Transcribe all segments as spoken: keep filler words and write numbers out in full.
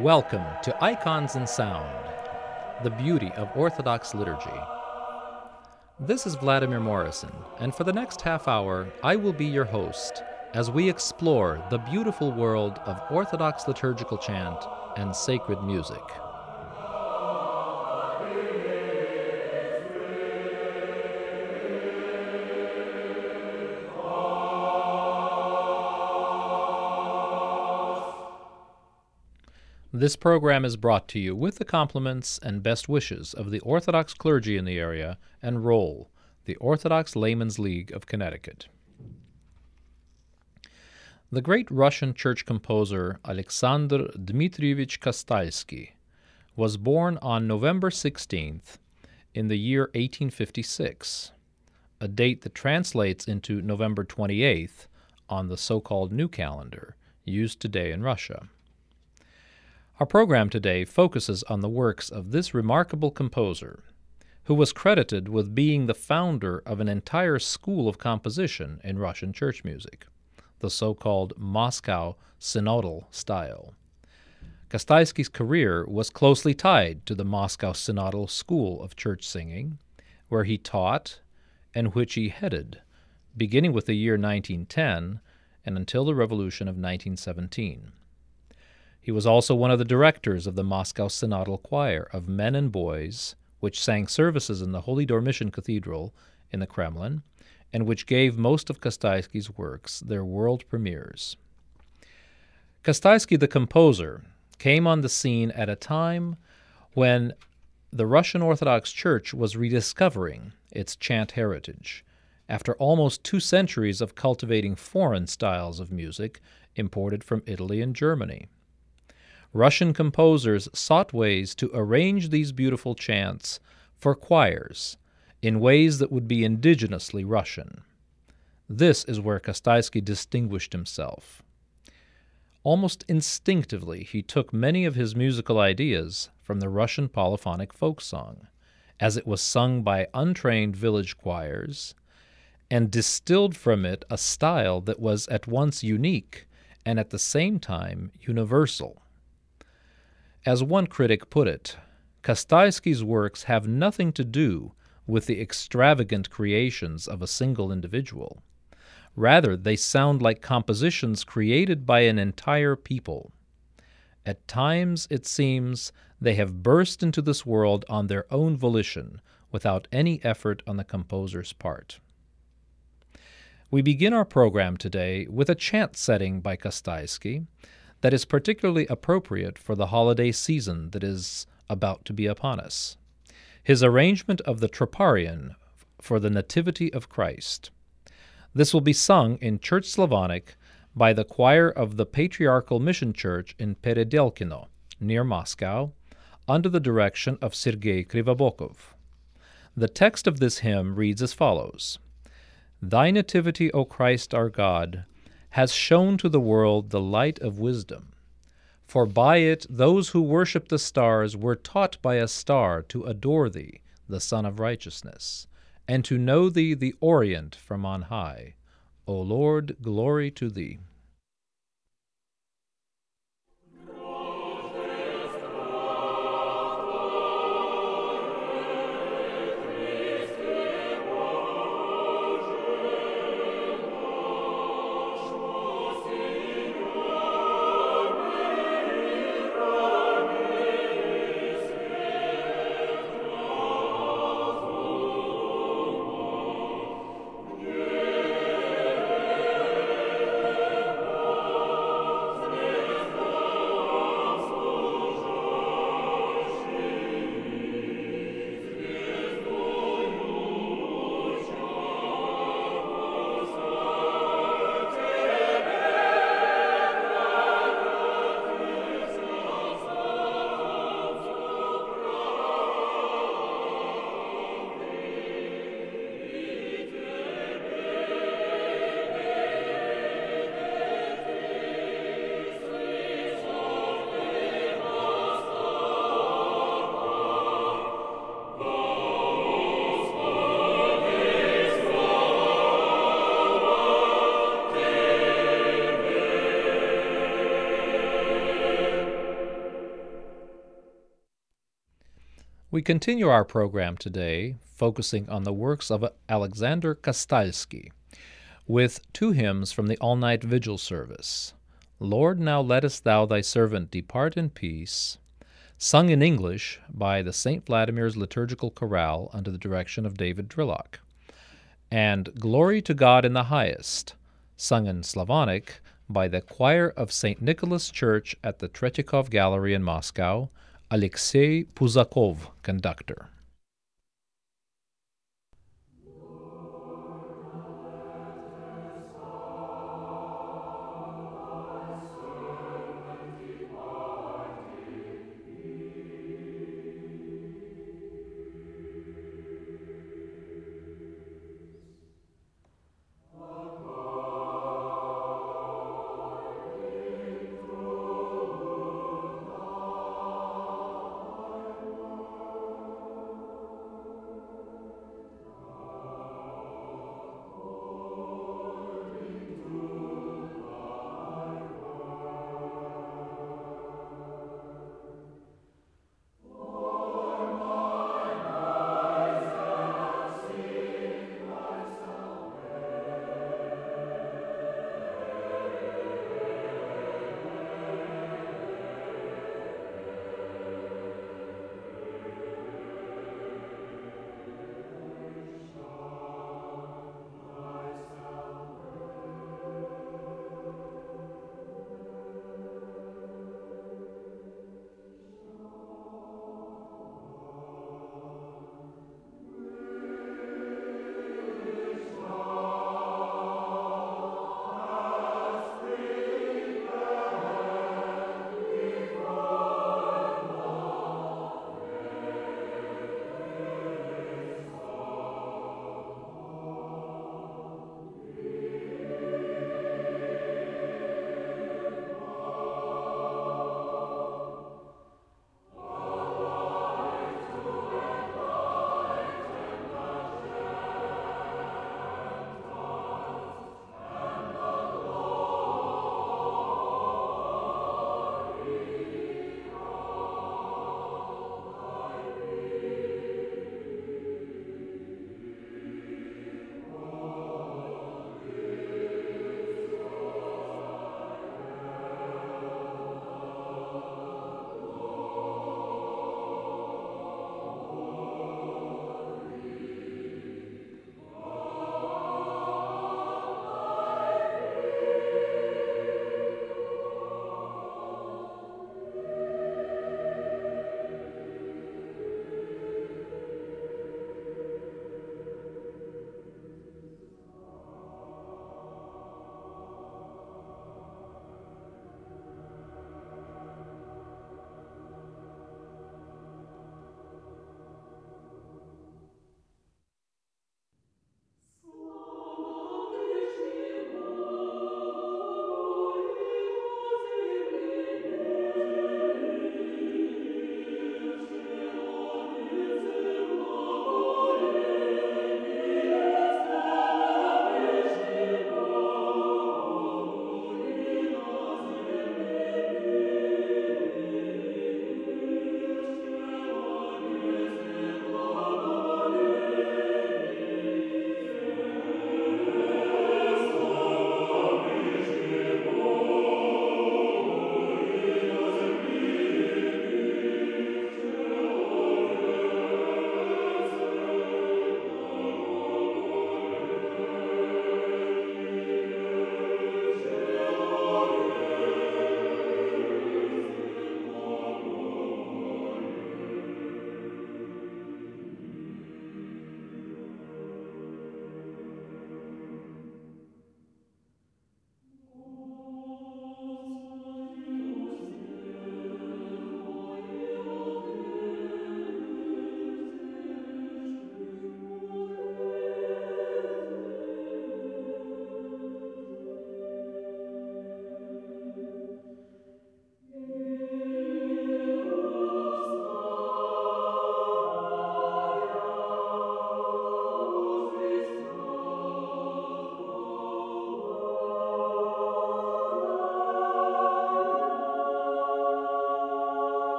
Welcome to Icons and Sound, the beauty of Orthodox liturgy. This is Vladimir Morrison, and for the next half hour, I will be your host as we explore the beautiful world of Orthodox liturgical chant and sacred music. This program is brought to you with the compliments and best wishes of the Orthodox clergy in the area and R O L L, the Orthodox Laymen's League of Connecticut. The great Russian church composer Alexander Dmitrievich Kostalsky was born on November sixteenth in the year eighteen fifty-six, a date that translates into November twenty-eighth on the so-called New Calendar, used today in Russia. Our program today focuses on the works of this remarkable composer, who was credited with being the founder of an entire school of composition in Russian church music, the so-called Moscow Synodal style. Kostalsky's career was closely tied to the Moscow Synodal school of church singing, where he taught and which he headed, beginning with the year nineteen ten and until the Revolution of nineteen seventeen. He was also one of the directors of the Moscow Synodal Choir of Men and Boys, which sang services in the Holy Dormition Cathedral in the Kremlin, and which gave most of Kostalsky's works their world premieres. Kostalsky the composer came on the scene at a time when the Russian Orthodox Church was rediscovering its chant heritage, after almost two centuries of cultivating foreign styles of music imported from Italy and Germany. Russian composers sought ways to arrange these beautiful chants for choirs in ways that would be indigenously Russian. This is where Kostalsky distinguished himself. Almost instinctively, he took many of his musical ideas from the Russian polyphonic folk song, as it was sung by untrained village choirs, and distilled from it a style that was at once unique and at the same time universal. As one critic put it, Kostalsky's works have nothing to do with the extravagant creations of a single individual. Rather, they sound like compositions created by an entire people. At times, it seems, they have burst into this world on their own volition, without any effort on the composer's part. We begin our program today with a chant setting by Kostalsky that is particularly appropriate for the holiday season that is about to be upon us. His arrangement of the Troparion for the Nativity of Christ. This will be sung in Church Slavonic by the choir of the Patriarchal Mission Church in Peredelkino, near Moscow, under the direction of Sergei Krivobokov. The text of this hymn reads as follows: Thy nativity, O Christ our God, has shown to the world the light of wisdom. For by it those who worship the stars were taught by a star to adore thee, the Sun of Righteousness, and to know thee the Orient from on high. O Lord, glory to thee. We continue our program today, focusing on the works of Alexander Kastalsky, with two hymns from the all-night vigil service. Lord, Now Lettest Thou Thy Servant Depart in Peace, sung in English by the Saint Vladimir's Liturgical Chorale under the direction of David Drillock, and Glory to God in the Highest, sung in Slavonic by the Choir of Saint Nicholas Church at the Tretyakov Gallery in Moscow, Alexei Puzakov, conductor.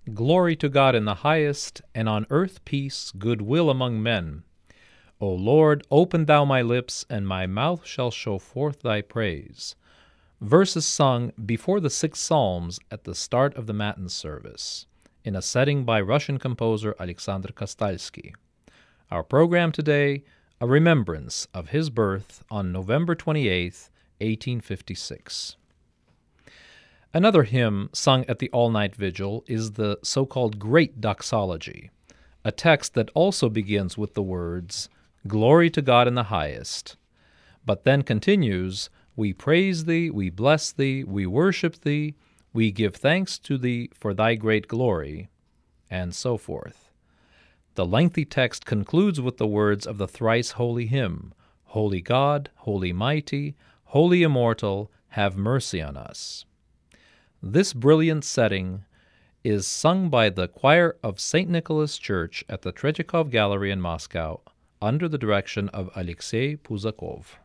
Glory to God in the highest, and on earth peace, goodwill among men. O Lord, open thou my lips, and my mouth shall show forth thy praise. Verses sung before the six psalms at the start of the Matin service, in a setting by Russian composer Alexander Kostalsky. Our program today, a remembrance of his birth on November twenty-eighth, eighteen fifty-six. Another hymn sung at the all-night vigil is the so-called Great Doxology, a text that also begins with the words, "Glory to God in the highest," but then continues, "We praise thee, we bless thee, we worship thee, we give thanks to thee for thy great glory," and so forth. The lengthy text concludes with the words of the thrice holy hymn, "Holy God, holy mighty, holy immortal, have mercy on us." This brilliant setting is sung by the choir of Saint Nicholas Church at the Tretyakov Gallery in Moscow under the direction of Alexei Puzakov.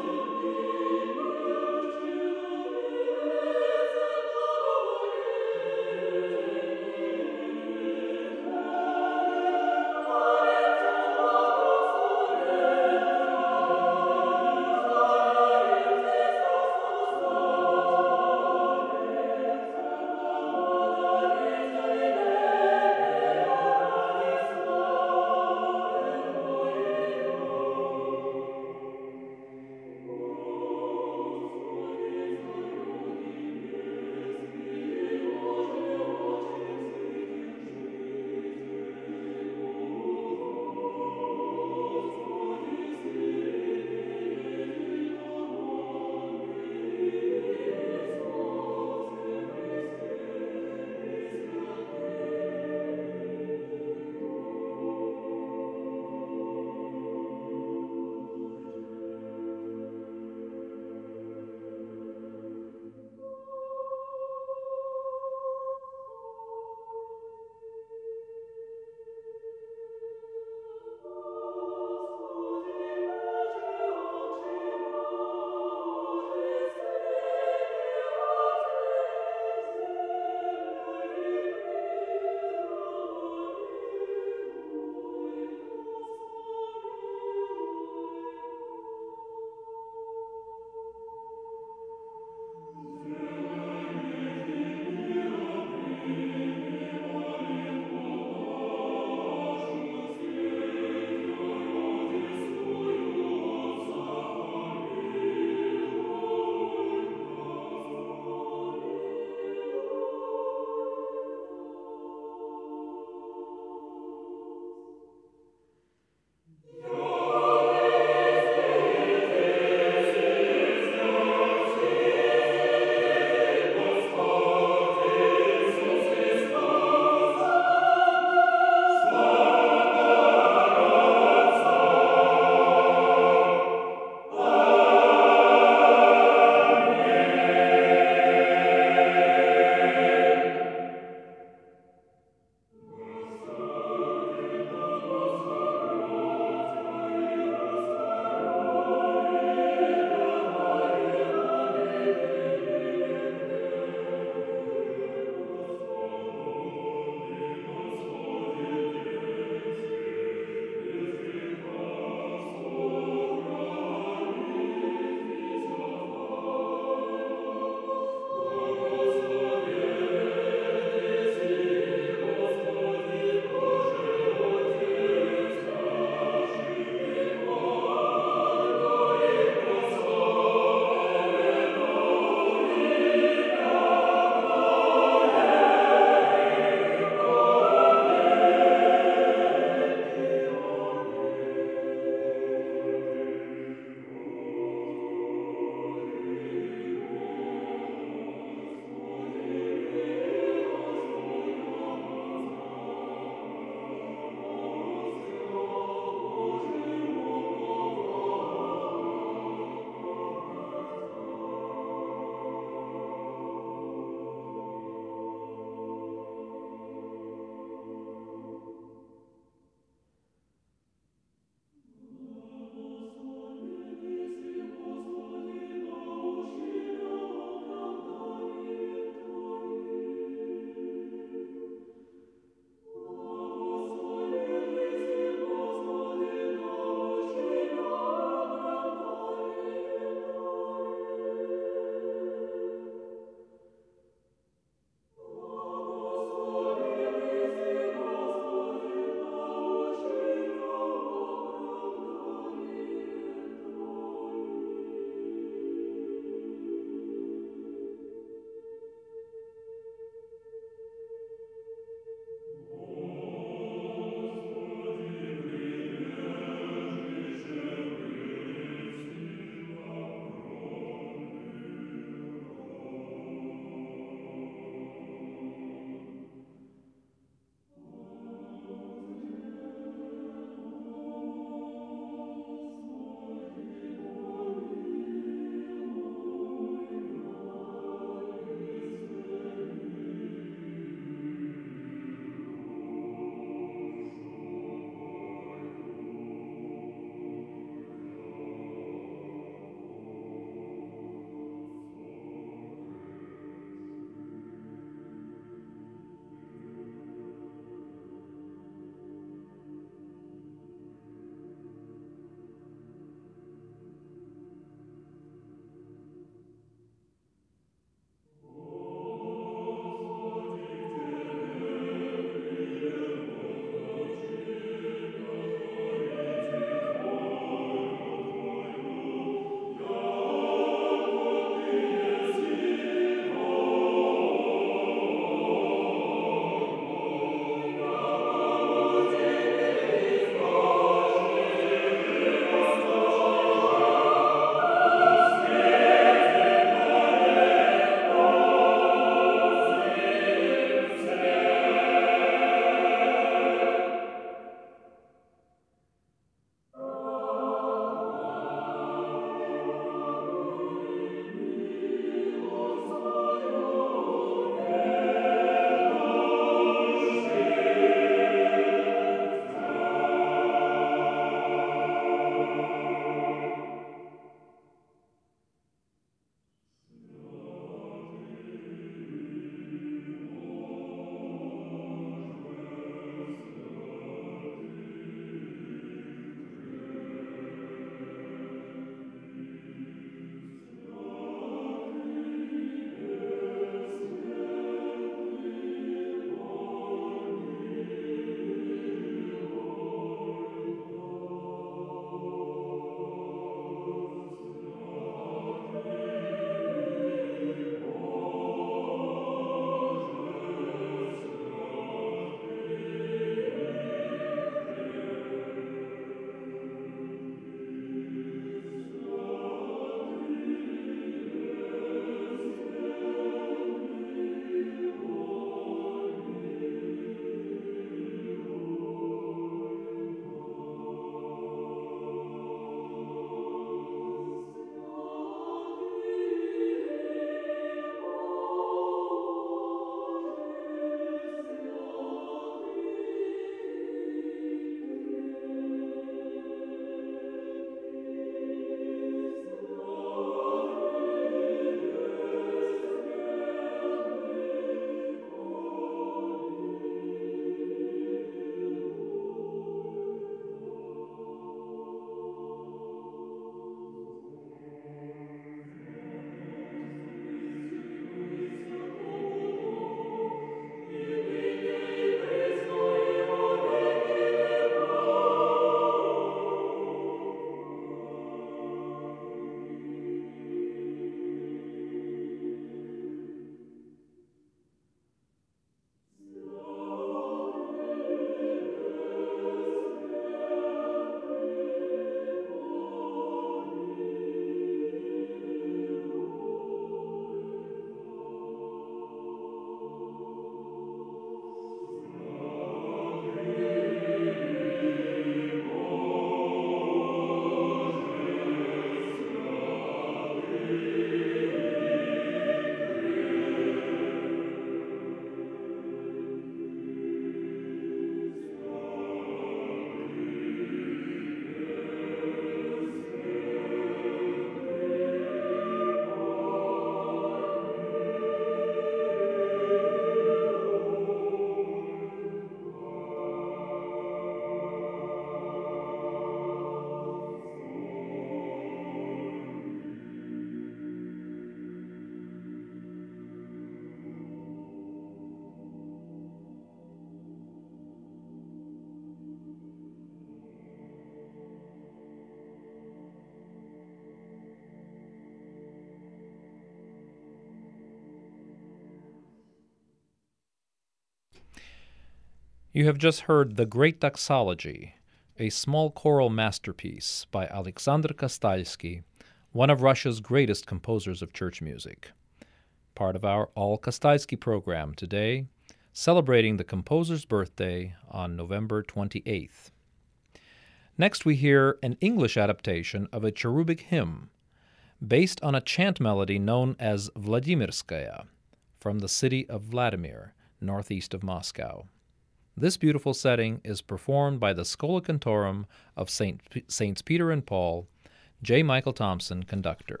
You have just heard The Great Doxology, a small choral masterpiece by Alexander Kostalsky, one of Russia's greatest composers of church music. Part of our All Kostalsky program today, celebrating the composer's birthday on November twenty-eighth. Next we hear an English adaptation of a cherubic hymn based on a chant melody known as Vladimirskaya, from the city of Vladimir, northeast of Moscow. This beautiful setting is performed by the Schola Cantorum of Saint Saints Peter and Paul, J. Michael Thompson, conductor.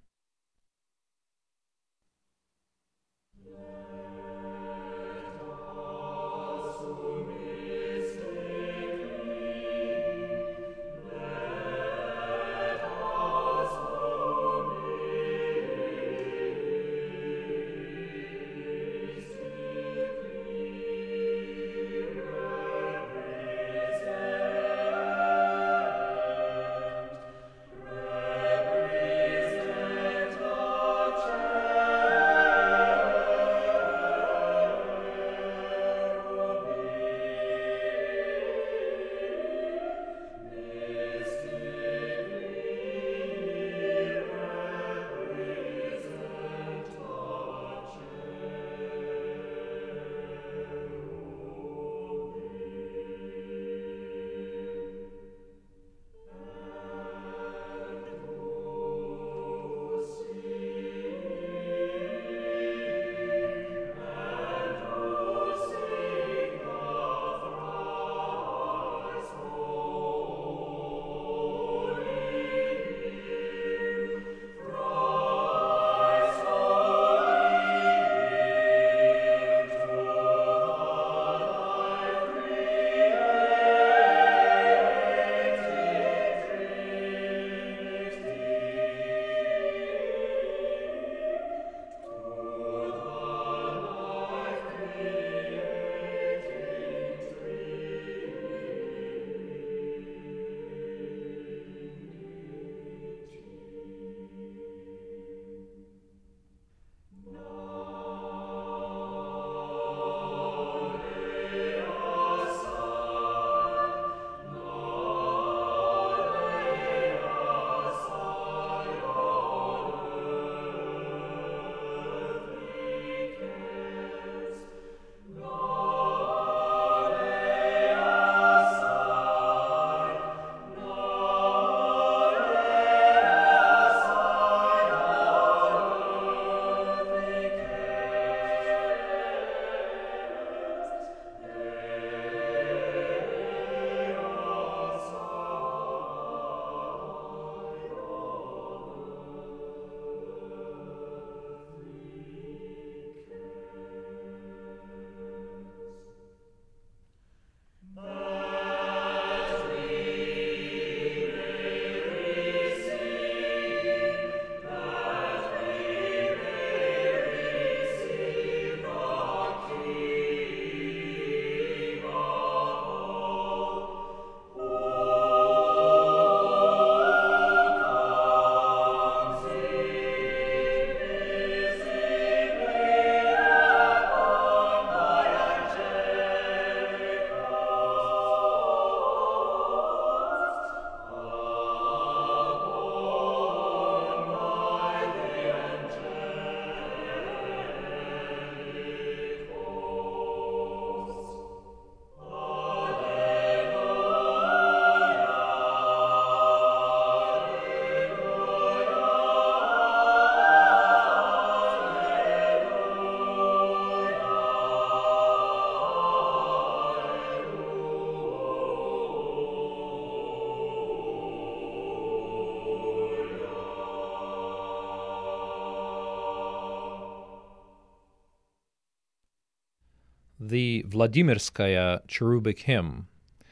The Vladimirskaya cherubic hymn,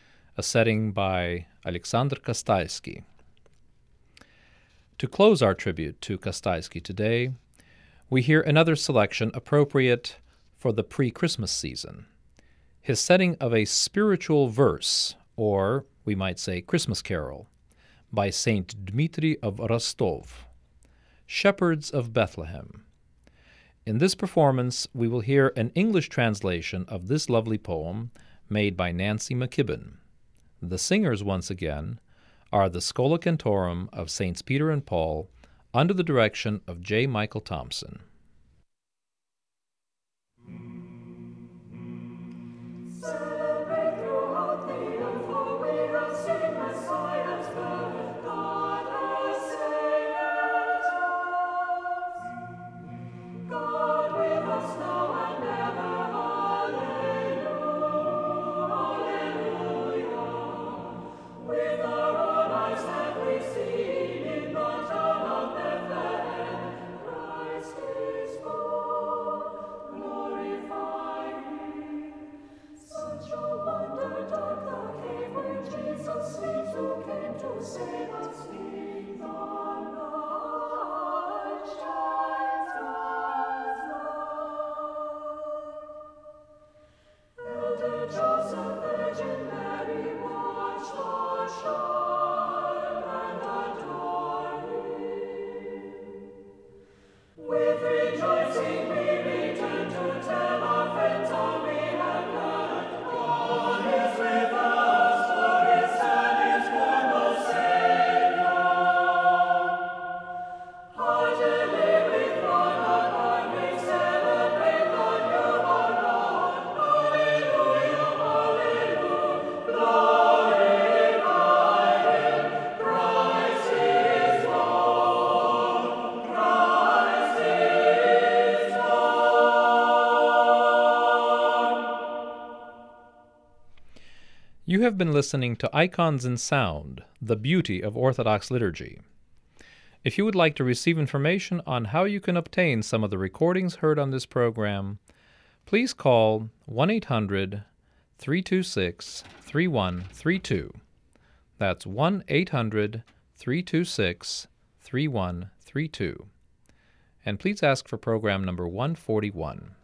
a setting by Alexander Kostalsky. To close our tribute to Kostalsky today, we hear another selection appropriate for the pre-Christmas season, his setting of a spiritual verse, or we might say Christmas carol, by Saint Dmitri of Rostov, Shepherds of Bethlehem. In this performance, we will hear an English translation of this lovely poem made by Nancy McKibben. The singers, once again, are the Schola Cantorum of Saints Peter and Paul, under the direction of J. Michael Thompson. You have been listening to Icons in Sound, the Beauty of Orthodox Liturgy. If you would like to receive information on how you can obtain some of the recordings heard on this program, please call one eight hundred, three two six, three one three two. That's one eight hundred, three two six, three one three two. And please ask for program number one forty-one.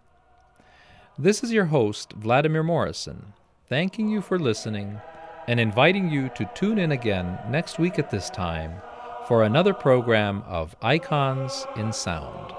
This is your host, Vladimir Morrison, thanking you for listening and inviting you to tune in again next week at this time for another program of Icons in Sound.